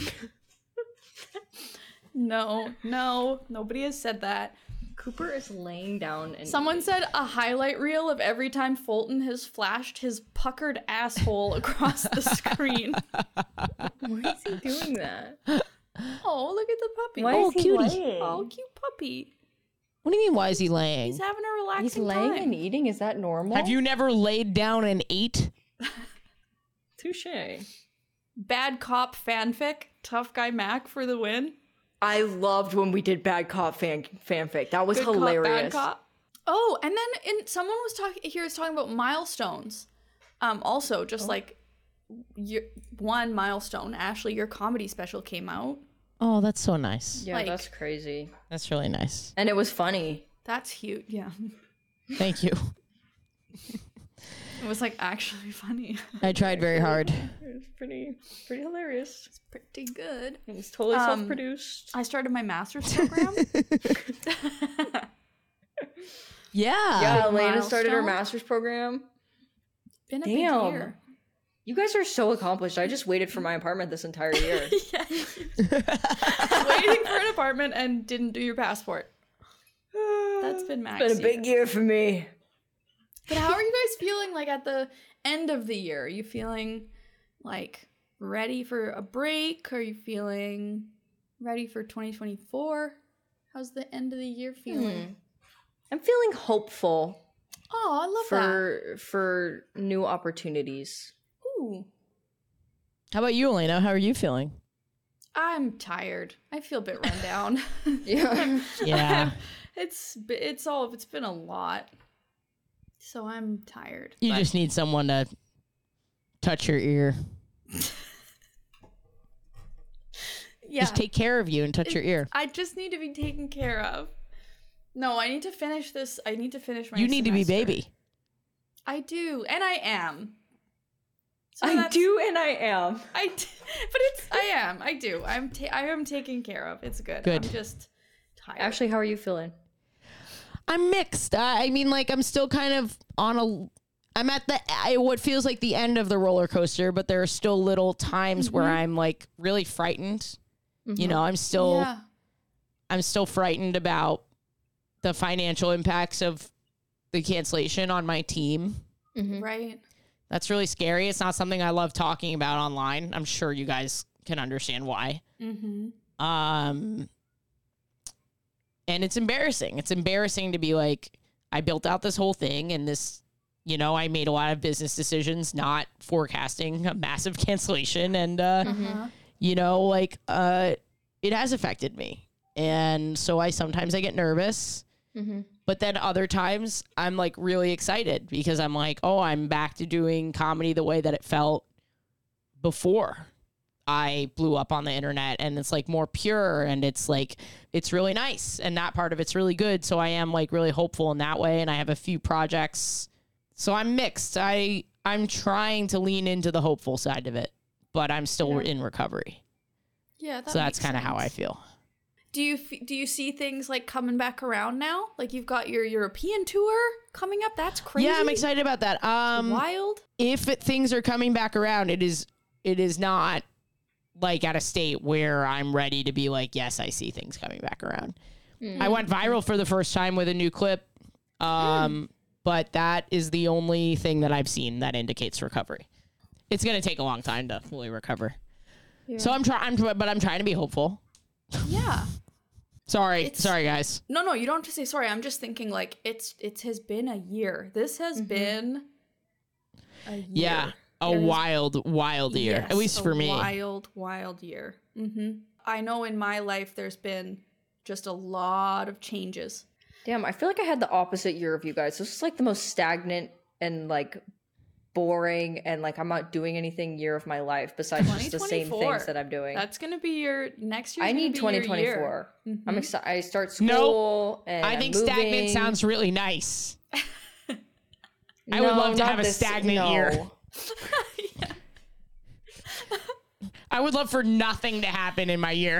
E: No, no, nobody has said that.
D: Cooper is laying down and
E: Someone said a highlight reel of every time Fulton has flashed his puckered asshole across the screen.
D: Why is he doing that?
E: Oh, look at the puppy.
D: Why
F: Oh,
D: is he
F: cutie.
D: laying?
E: Oh, cute puppy.
F: What do you mean? Why is he laying?
E: He's having a relaxing
D: He's laying
E: time.
D: and eating. Is that normal?
F: Have you never laid down and ate?
D: Touche.
E: Bad cop fanfic. Tough guy Mac for the win.
D: I loved when we did bad cop fan fanfic. That was
E: Good cop,
D: hilarious.
E: bad cop. Oh, and then in someone was talking here was talking about milestones. Um, also just like your one milestone. Ashley, your comedy special came out.
F: Oh, that's so nice.
D: Yeah,
E: Like-
D: that's crazy.
F: That's really nice.
D: And it was funny.
E: That's huge. Yeah,
F: Thank you.
E: it was like actually funny.
F: I tried very hard.
D: It was pretty, pretty hilarious.
E: It's pretty good.
D: It was totally
E: Um,
D: self-produced.
E: I started my master's program.
F: Yeah.
D: Yeah,
E: Big
D: Elena started her
E: milestone.
D: master's program.
E: Been a
D: Damn.
E: big year.
D: You guys are so accomplished. I just waited for my apartment this entire year.
E: Waiting for an apartment and didn't do your passport. That's been Max.
D: It's been a big year for me.
E: But how are you guys feeling like at the end of the year? Are you feeling like ready for a break? Are you feeling ready for twenty twenty-four? How's the end of the year feeling?
D: Hmm. I'm feeling hopeful
E: Oh, I love that.
D: for for new opportunities.
E: Ooh.
F: How about you, Elena? How are you feeling?
E: I'm tired. I feel a bit run down.
D: Yeah.
F: Yeah.
E: it's it's all it's been a lot. So I'm tired.
F: You
E: but-
F: just need someone to touch your ear.
E: Yeah.
F: Just take care of you and touch
E: It-
F: your ear.
E: I just need to be taken care of. No, I need to finish this. I need to finish my
F: You need to be
E: semester.
F: baby.
E: I do, and I am. So
D: I
E: that's-
D: do, and I am.
E: I, d- but it's I am. I do. I'm. Ta- I am taken care of. It's good.
F: Good.
E: I'm just tired.
D: Ashley, how are you feeling?
F: I'm mixed. I, I mean, like, I'm still kind of on a. I'm at the I, what feels like the end of the roller coaster, but there are still little times where
E: Mhm.
F: I'm like really frightened. You
E: Mhm.
F: know, I'm still.
E: Yeah.
F: I'm still frightened about the financial impacts of the cancellation on my team.
E: Right.
F: That's really scary. It's not something I love talking about online. I'm sure you guys can understand why.
E: Mm-hmm.
F: Um, and it's embarrassing. It's embarrassing to be like, I built out this whole thing and this, you know, I made a lot of business decisions, not forecasting a massive cancellation. And, uh,
E: Uh-huh.
F: you know, like, uh, it has affected me. And so I sometimes I get nervous.
D: Mm-hmm.
F: But then other times I'm like really excited because I'm like, oh, I'm back to doing comedy the way that it felt before I blew up on the internet, and it's like more pure and it's like, it's really nice. And that part of it's really good. So I am like really hopeful in that way. And I have a few projects. So I'm mixed. I, I'm trying to lean into the hopeful side of it, but I'm still
E: Yeah.
F: in recovery.
E: Yeah. That
F: So that's
E: makes
F: kind of how I
E: sense.
F: feel.
E: Do you f- do you see things like coming back around now? Like you've got your European tour coming up. That's crazy.
F: Yeah, I'm excited about that. Um,
E: Wild.
F: If it, things are coming back around, it is it is not like at a state where I'm ready to be like, yes, I see things coming back around.
E: Mm.
F: I went viral for the first time with a new clip, um, but that is the only thing that I've seen that indicates recovery. It's going to take a long time to fully recover.
E: Yeah.
F: So I'm trying, but I'm trying to be hopeful.
E: Yeah.
F: Sorry,
E: It's-
F: sorry, guys.
E: No, no, you don't have to say sorry. I'm just thinking like it's it has been a year. This has been a year.
F: Yeah, a
E: There has-
F: wild, wild year,
E: Yes,
F: at least
E: a
F: for me.
E: Wild, wild year. Mm-hmm. I know in my life there's been just a lot of changes.
D: Damn, I feel like I had the opposite year of you guys. This is like the most stagnant and like boring and like I'm not doing anything year of my life besides just the same things that I'm doing.
E: That's gonna be your next year.
D: I need
E: be
D: twenty
E: your
D: twenty-four.
E: year.
D: I'm
E: Mhm.
D: excited. I start
F: No,
D: school. and
F: I
D: I'm
F: think
D: moving.
F: stagnant sounds really nice. I would
D: No,
F: love to
D: not
F: have a
D: this-
F: stagnant
D: no.
F: year. I would love for nothing to happen in my year.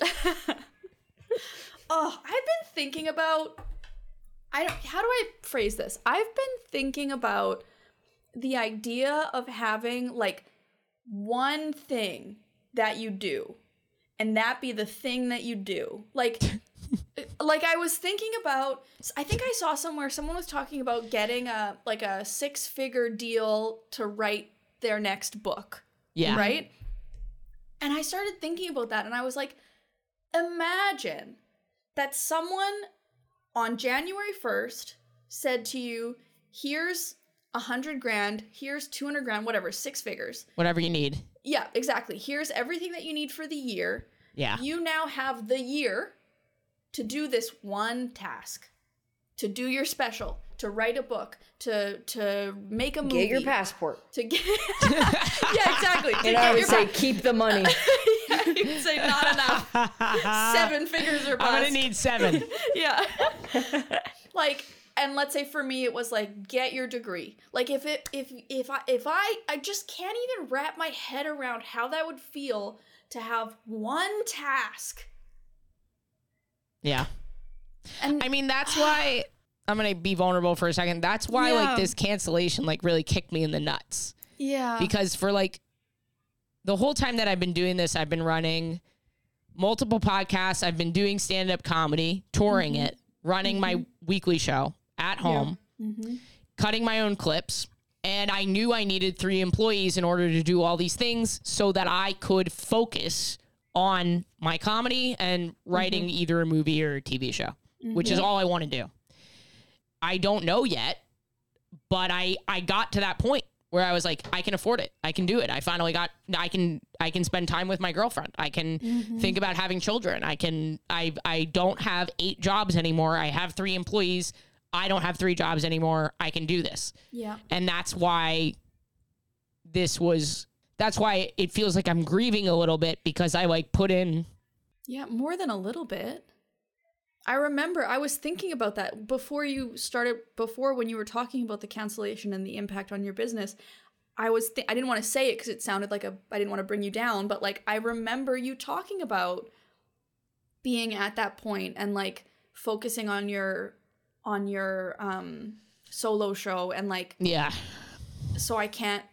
E: Oh, I've been thinking about. I don't. How do I phrase this? I've been thinking about the idea of having like one thing that you do, and that be the thing that you do. Like, like I was thinking about. I think I saw somewhere someone was talking about getting a like a six figure deal to write their next book.
F: Yeah.
E: Right. And I started thinking about that, and I was like, imagine that someone on January first said to you, here's a hundred grand, here's two hundred grand, whatever, six figures.
F: Whatever you need.
E: Yeah, exactly. Here's everything that you need for the year.
F: Yeah.
E: You now have the year to do this one task, to do your special, to write a book, to to make a movie.
D: Get your passport.
E: To get Yeah, exactly. To
D: And
E: get
D: I would
E: your
D: say
E: pa-
D: keep the money.
E: Yeah, you'd say not enough. Seven figures or bust.
F: I'm gonna need seven.
E: Yeah. Like, and let's say for me it was like get your degree. Like if it if if I if I I just can't even wrap my head around how that would feel to have one task.
F: Yeah. And I mean, that's why I'm going to be vulnerable for a second. That's why
E: Yeah.
F: like this cancellation like really kicked me in the nuts.
E: Yeah.
F: Because for like the whole time that I've been doing this, I've been running multiple podcasts. I've been doing stand-up comedy, touring
E: Mhm.
F: it, running my weekly show at home,
E: Mm-hmm.
F: cutting my own clips. And I knew I needed three employees in order to do all these things so that I could focus on my comedy and writing
E: Mhm.
F: either a movie or a T V show, which is
E: Mhm.
F: all I want to do. I don't know yet, but I, I got to that point where I was like, I can afford it. I can do it. I finally got, I can, I can spend time with my girlfriend. I can
E: Mhm.
F: think about having children. I can, I, I don't have eight jobs anymore. I have three employees. I don't have three jobs anymore. I can do this.
E: Yeah.
F: And that's why this was, that's why it feels like I'm grieving a little bit because I like put in.
E: Yeah, more than a little bit. I remember I was thinking about that before you started, before when you were talking about the cancellation and the impact on your business. I was, th- I didn't want to say it because it sounded like a, I didn't want to bring you down, but like, I remember you talking about being at that point and like focusing on your, on your um, solo show and like,
F: yeah.
E: So I can't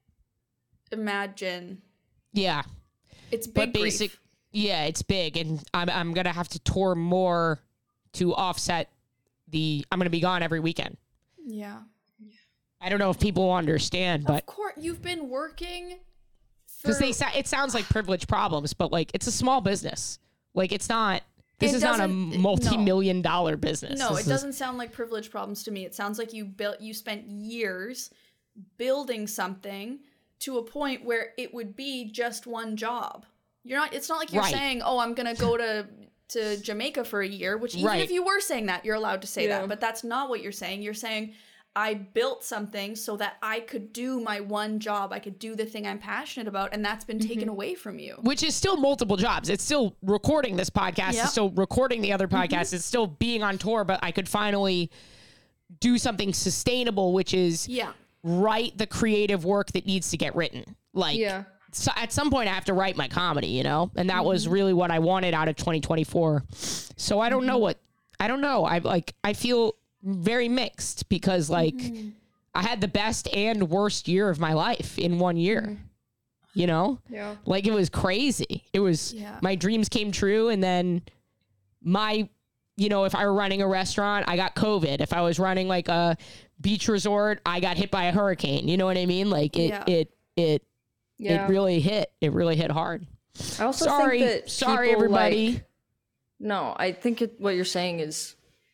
E: imagine.
F: Yeah.
E: It's big
F: But basic,
E: grief.
F: yeah, it's big. And I'm, I'm going to have to tour more to offset the, I'm going to be gone every weekend.
E: Yeah.
F: I don't know if people understand, but
E: Of course, you've been working
F: because
E: for...
F: they sa- it sounds like privilege problems, but like it's a small business. Like it's not. This
E: It
F: is not a
E: doesn't-
F: multi-million dollar business.
E: No,
F: This
E: it
F: is-
E: doesn't sound like privilege problems to me. It sounds like you built, you spent years building something to a point where it would be just one job. You're not. It's not like you're
F: Right.
E: saying, "Oh, I'm gonna go to to Jamaica for a year." Which even
F: Right.
E: if you were saying that, you're allowed to say
D: Yeah.
E: that. But that's not what you're saying. You're saying, I built something so that I could do my one job. I could do the thing I'm passionate about, and that's been taken away from you.
F: Which is still multiple jobs. It's still recording this podcast.
E: Yep.
F: It's still recording the other podcasts. It's still being on tour, but I could finally do something sustainable, which is
E: Yeah.
F: write the creative work that needs to get written. Like,
D: Yeah.
F: so at some point I have to write my comedy, you know? And that was really what I wanted out of twenty twenty-four. So I don't know what, I don't know. I like, I feel very mixed because like I had the best and worst year of my life in one year, you know?
D: Yeah.
F: Like it was crazy. It was,
E: Yeah.
F: my dreams came true. And then my, you know, if I were running a restaurant, I got COVID. If I was running like a beach resort, I got hit by a hurricane. You know what I mean? Like it,
E: Yeah.
F: it, it,
D: Yeah.
F: it really hit. It really hit hard.
D: I also
F: sorry,
D: think that
F: sorry,
D: people,
F: everybody.
D: like- no, I think it, what you're saying is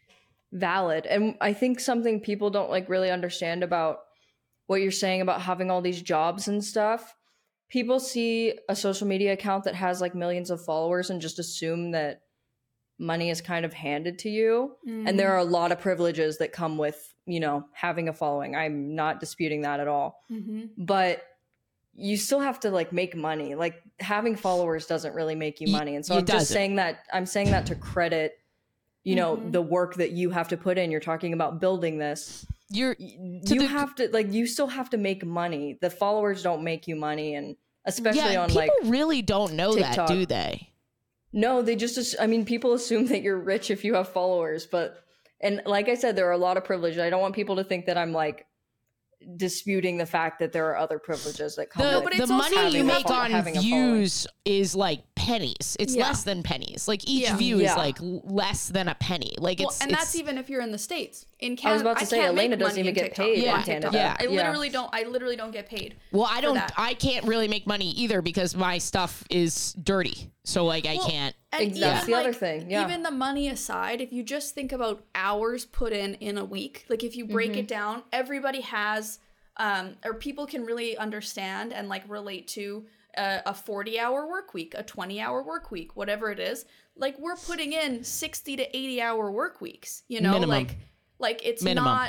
D: valid, and I think something people don't like really understand about what you're saying about having all these jobs and stuff. People see a social media account that has like millions of followers and just assume that money is kind of handed to you, and there are a lot of privileges that come with, you know, having a following. I'm not disputing that at all,
E: Mm-hmm.
D: but you still have to like make money. Like having followers doesn't really make you
F: Y-
D: money. And so
F: it
D: I'm just
F: doesn't.
D: saying that I'm saying that to credit, you know,
E: Mhm.
D: the work that you have to put in. You're talking about building this.
F: You're
D: You
F: the-
D: have to like you still have to make money. The followers don't make you money, and especially
F: yeah,
D: on
F: people
D: like
F: really don't know
D: TikTok.
F: that, do they?
D: no, they just ass- I mean, people assume that you're rich if you have followers, but and like I said, there are a lot of privileges. I don't want people to think that I'm like disputing the fact that there are other privileges that come
F: The,
D: with
F: the money
D: having
F: you
D: a
F: make
D: fo-
F: on
D: having a following.
F: views is like pennies. It's
E: Yeah.
F: less than pennies. Like each
E: Yeah.
F: view is
D: Yeah.
F: like l- less than a penny. Like
E: Well,
F: it's
E: and
F: it's,
E: that's even if you're in the States. In Canada,
D: I was about to say,
E: can't
D: Elena
E: make
D: doesn't
E: money
D: even
E: in
D: get
E: TikTok.
D: paid
F: in
E: on TikTok.
F: Canada.
E: I
D: Yeah.
E: literally don't. I literally don't get paid.
F: well, I
E: for
F: don't.
E: that.
F: I can't really make money either because my stuff is dirty. So like I
E: Well,
F: can't.
E: And
D: Ex- that's
E: even,
D: the other
E: like,
D: thing, yeah.
E: Even the money aside, if you just think about hours put in in a week, like if you break
D: Mm-hmm.
E: it down, everybody has, um, or people can really understand and like relate to a, a forty hour work week, a twenty hour work week, whatever it is. Like we're putting in sixty to eighty hour work weeks, you know,
F: Minimum.
E: like, like it's
F: Minimum.
E: not,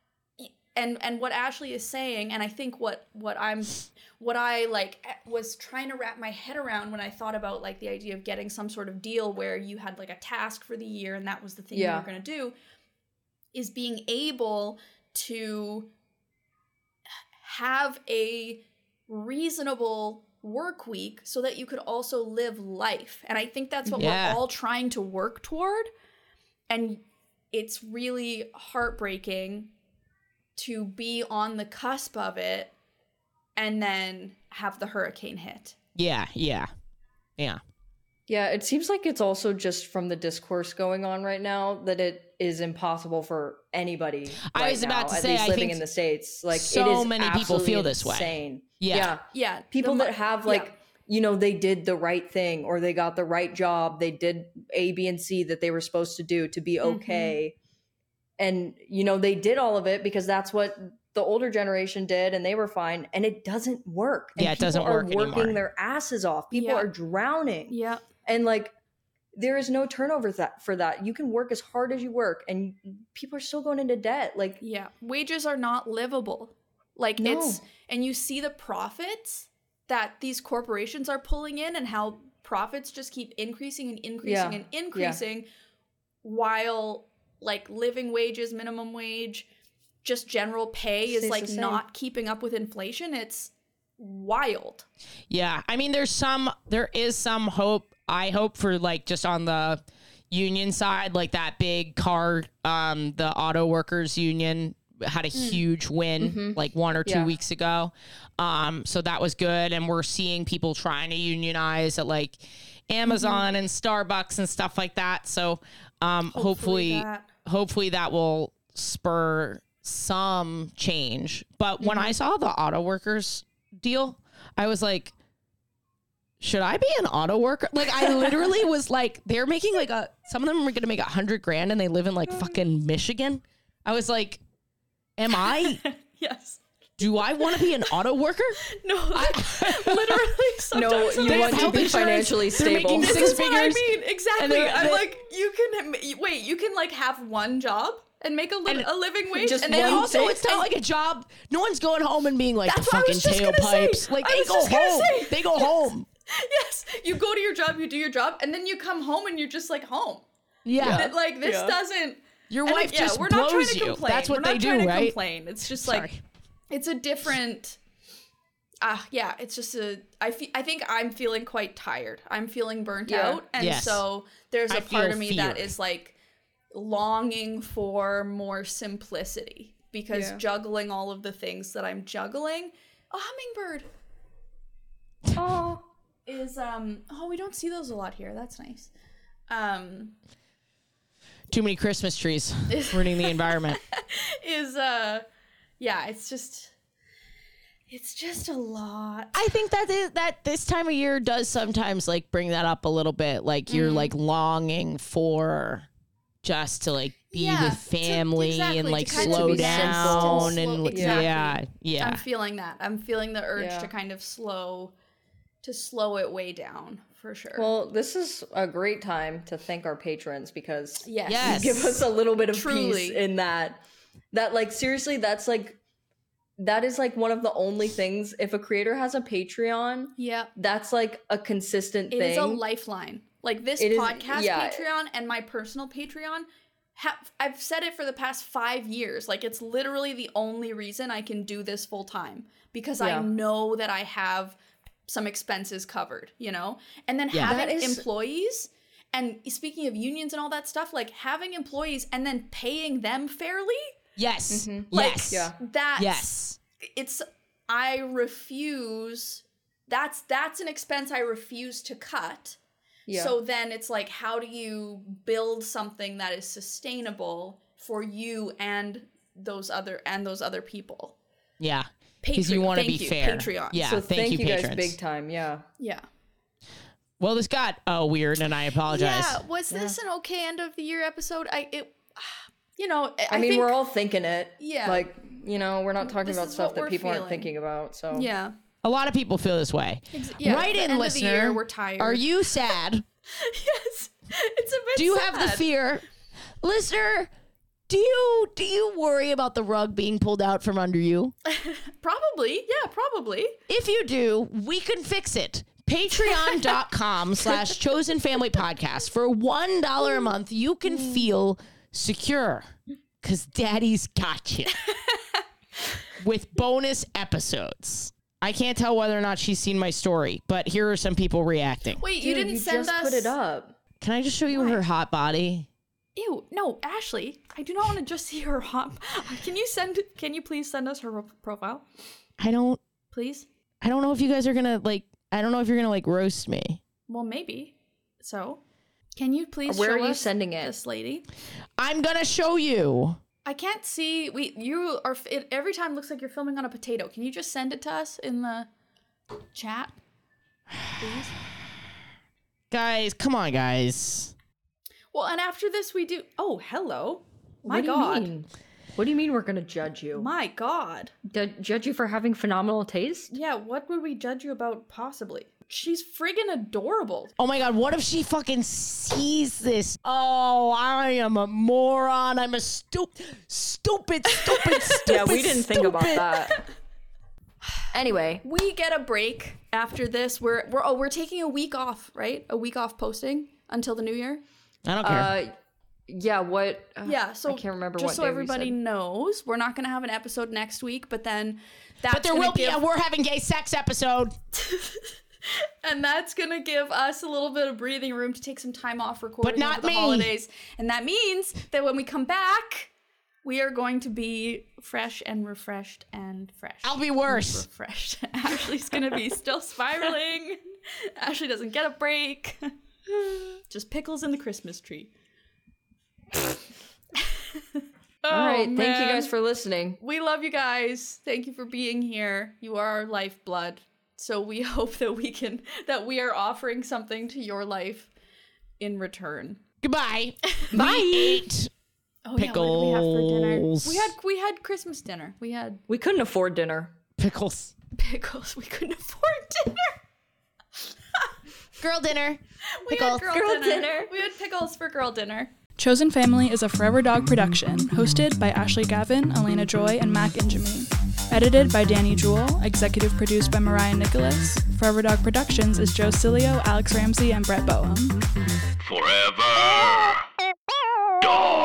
E: and and what Ashley is saying, and I think what what I'm what I like was trying to wrap my head around when I thought about like the idea of getting some sort of deal where you had like a task for the year and that was the thing
D: Yeah.
E: you were going to do, is being able to have a reasonable work week so that you could also live life. And I think that's what
F: Yeah.
E: we're all trying to work toward. And it's really heartbreaking to be on the cusp of it and then have the hurricane hit.
F: Yeah, yeah, yeah.
D: Yeah, it seems like it's also just from the discourse going on right now that it is impossible for anybody.
F: I
D: right
F: was about
D: now,
F: to
D: at
F: say,
D: least
F: I
D: living
F: think
D: in the States. Like
F: so
D: it is
F: many people
D: absolutely
F: feel this way.
D: insane.
F: Yeah.
D: yeah,
E: Yeah.
D: people
E: the mo-
D: that have like
E: yeah.
D: you know they did the right thing or they got the right job, they did A, B, and C that they were supposed to do to be
E: Mm-hmm.
D: okay, and you know they did all of it because that's what the older generation did, and they were fine. And it doesn't work. And
F: Yeah, it doesn't
D: people are
F: work
D: working
F: anymore.
D: their asses off. People
E: Yeah.
D: are drowning.
E: Yeah.
D: And like, there is no turnover that for that. You can work as hard as you work, and people are still going into debt. Like,
E: Yeah. Wages are not livable. Like
D: No.
E: it's, and you see the profits that these corporations are pulling in and how profits just keep increasing and increasing
D: Yeah.
E: and increasing while like living wages, minimum wage, just general pay is
D: Stays
E: like
D: the same.
E: not keeping up with inflation. It's wild.
F: Yeah, I mean, there's some, there is some hope. I hope for like just on the union side, like that big car, um, the auto workers union had a
E: Mm.
F: huge win
D: Mhm.
F: like one or two
D: Yeah.
F: weeks ago. Um, so that was good, and we're seeing people trying to unionize at like Amazon
E: Mm-hmm.
F: and Starbucks and stuff like that. So um, hopefully,
E: Hopefully that-
F: hopefully that will spur some change. But when
E: Mm-hmm.
F: I saw the auto workers deal, I was like, should I be an auto worker? Like, I literally was like, they're making like a, some of them are going to make a hundred grand and they live in like fucking Michigan. I was like, am I,
E: Yes.
F: do I want to be an auto worker?
E: No, like, literally sometimes
D: No,
E: I'm
D: you
E: like,
D: want to
F: health
D: be
F: insurance,
D: financially
F: they're making
D: stable.
E: This
F: six
E: is what I
F: figures.
E: mean. Exactly.
F: they're-
E: I'm
F: they're-
E: like, you can wait. You can like have one job and make a, li- a living wage,
D: just
E: and
F: And
E: then
D: one
F: also,
E: you
F: it's not like a job. No one's going home and being like,
E: That's
F: the
E: what I
F: fucking
E: was just gonna say.
F: tailpipes. Like,
E: I
F: they
E: was
F: go
E: just gonna
F: home.
E: say.
F: They go home.
E: yes, you go to your job, you do your job, and then you come home and you're just like home.
F: Yeah.
E: That, like this
D: Yeah.
E: doesn't.
F: Your
E: and,
F: wife
E: yeah,
F: just
E: we're not trying
F: blows
E: to
F: you.
E: complain.
F: That's what
E: we're
F: they
E: not
F: do,
E: trying to
F: right?
E: complain. It's just
F: Sorry.
E: like it's a different. Ah, uh, yeah. It's just a. I fe- I think I'm feeling quite tired. I'm feeling burnt
D: Yeah.
E: out, and
F: Yes.
E: so there's a
F: I
E: part
F: feel
E: of me
F: fear.
E: that is like longing for more simplicity because
D: Yeah.
E: juggling all of the things that I'm juggling. A hummingbird.
D: Oh,
E: Is um oh we don't see those a lot here. That's nice. Um
F: Too many Christmas trees ruining the environment.
E: is uh yeah, it's just it's just a lot.
F: I think that is that this time of year does sometimes like bring that up a little bit. Like you're
E: Mm.
F: like longing for just to like be
E: Yeah,
F: with
E: to-
F: family
E: exactly,
F: and
E: to
F: like
E: kind of
F: slow
E: be
F: down
E: simple.
F: and
E: Slow-
F: like,
E: exactly.
F: yeah, yeah.
E: I'm feeling that. I'm feeling the urge
D: Yeah.
E: to kind of slow to slow it way down for sure.
D: well, this is a great time to thank our patrons because
E: yes.
F: Yes.
D: you give us a little bit of
E: Truly.
D: peace in that. That like seriously, that's like that is like one of the only things. If a creator has a Patreon,
E: Yeah.
D: that's like a consistent
E: It
D: thing.
E: is a lifeline. Like this
D: It is-
E: podcast
D: yeah.
E: Patreon and my personal Patreon, ha- I've said it for the past five years. Like it's literally the only reason I can do this full time because
D: Yeah.
E: I know that I have some expenses covered, you know? And then
F: Yeah.
E: having
D: That is-
E: employees, and speaking of unions and all that stuff, like having employees and then paying them fairly,
F: Yes.
E: Like,
F: Yes.
D: yeah.
E: that's
F: Yes.
E: it's I refuse that's that's an expense I refuse to cut.
D: Yeah.
E: So then it's like, how do you build something that is sustainable for you and those other and those other people?
F: Yeah. Because you
E: Patreon.
F: want to
E: Thank
F: be
E: you,
F: fair.
E: Patreon.
F: Yeah.
D: so
F: thank,
D: thank
F: you,
D: you guys
F: patrons.
D: big time. Yeah.
E: Yeah.
F: Well, this got uh, weird, and I apologize.
E: Yeah. Was this an okay end of the year episode? I it, you know, I,
D: I, mean,
E: think,
D: we're all thinking it.
E: Yeah.
D: Like, you know, we're not talking
E: This
D: about
E: is
D: stuff
E: what
D: that
E: we're
D: people aren't
E: feeling.
D: thinking about. So
E: yeah.
F: A lot of people feel this way.
E: Ex- yeah,
F: Write
E: the
F: in,
E: end
F: listener.
E: Of the year, we're tired.
F: Are you sad?
E: Yes. It's a bit
F: Do you have the
E: sad.
F: fear, listener? Do you do you worry about the rug being pulled out from under you?
E: Probably. Yeah, probably.
F: If you do, we can fix it. Patreon.com slash Chosen Family Podcast. For one dollar a month, you can feel secure because Daddy's got you. With bonus episodes. I can't tell whether or not she's seen my story, but here are some people reacting.
E: Wait, you
D: Dude,
E: didn't
D: you
E: send
D: just
E: us
D: put it up.
F: Can I just show you her hot body?
E: Ew, no, Ashley. I do not want to just see her hot. Can you send can you please send us her ro- profile?
F: I don't
E: Please?
F: I don't know if you guys are gonna like I don't know if you're gonna like roast me.
E: Well, maybe. So, can you please
D: Where
E: show
D: are you
E: us
D: sending it?
E: this lady?
F: I'm gonna show you.
E: I can't see. We you are it every time looks like you're filming on a potato. Can you just send it to us in the chat? Please.
F: Guys, come on, guys.
E: Well, and after this we do Oh, hello. My
D: What do you
E: god.
D: mean? What do you mean we're gonna judge you?
E: My god.
D: D- judge you for having phenomenal taste?
E: Yeah, what would we judge you about possibly? She's friggin' adorable.
F: Oh my god, what if she fucking sees this? Oh, I am a moron. I'm a stupid, stupid, stupid, stupid.
D: Yeah, we didn't think about
F: stupid.
D: that. Anyway,
E: we get a break after this. We're we're oh we're taking a week off, right? A week off posting until the new year.
F: I don't care.
D: Uh, yeah, what? Uh,
E: yeah, so
D: I can't remember
E: just
D: what
E: so
D: day we
E: everybody
D: said.
E: knows, we're not going to have an episode next week, but then that's
F: but there
E: gonna
F: will be
E: give,
F: a We're Having Gay Sex episode.
E: and that's going to give us a little bit of breathing room to take some time off recording
F: But not
E: over the
F: me.
E: holidays. And that means that when we come back, we are going to be fresh and refreshed and fresh.
F: I'll be worse.
E: Refreshed. Ashley's going to be still spiraling. Ashley doesn't get a break. Just pickles in the Christmas tree.
D: All right,
E: Oh,
D: thank you
E: man.
D: guys for listening.
E: We love you guys. Thank you for being here. You are our lifeblood. So we hope that we can that we are offering something to your life in return.
F: Goodbye.
E: Bye.
F: We ate
E: Oh,
F: pickles.
E: yeah, what did we have for dinner? We had we had Christmas dinner. We had
D: We couldn't afford dinner.
F: Pickles.
E: pickles. We couldn't afford dinner.
F: Girl dinner.
E: We
F: Pickles.
E: had girl,
H: Girl
E: dinner.
H: dinner.
E: We had pickles for girl dinner.
P: Chosen Family is a Forever Dog production, hosted by Ashley Gavin, Elena Joy, and Mac Injami. Edited by Danny Jewell, executive produced by Mariah Nicholas. Forever Dog Productions is Joe Cilio, Alex Ramsey, and Brett Boehm.
C: Forever Dog.